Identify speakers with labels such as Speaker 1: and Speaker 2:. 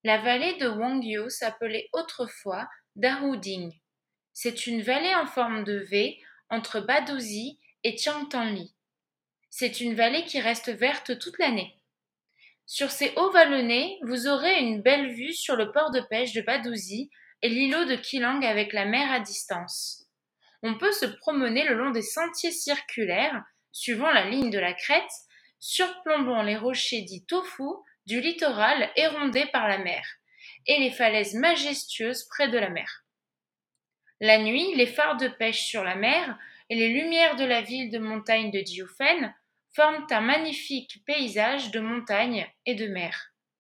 Speaker 1: La vallée de Wangyo s'appelait autrefois Dahouding. C'est une vallée en forme de V entre Badouzi et Tiangtanli. C'est une vallée qui reste verte toute l'année. Sur ces hauts vallonnés, vous aurez une belle vue sur le port de pêche de Badouzi et l'îlot de Keelang avec la mer à distance. On peut se promener le long des sentiers circulaires, suivant la ligne de la crête, surplombant les rochers dits tofu du littoral érondé par la mer, et les falaises majestueuses près de la mer. La nuit, les phares de pêche sur la mer et les lumières de la ville de montagne de Jiufen forment un magnifique paysage de montagne et de mer.